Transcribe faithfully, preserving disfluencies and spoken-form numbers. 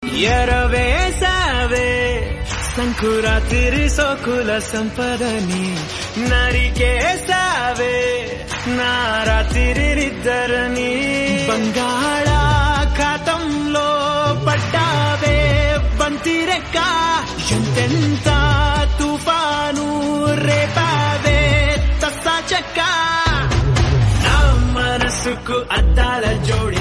ఎరవేసావే సంకురాతిరి సోకుల సంపదని నరికేసావే నా రాత్రిరిద్దరని బంగాళాఖాతంలో పడ్డావే బంతిరెక్క ఎంతెంత తుఫాను రేపావే తస్సా చెక్క నా మనసుకు అద్దాల జోడి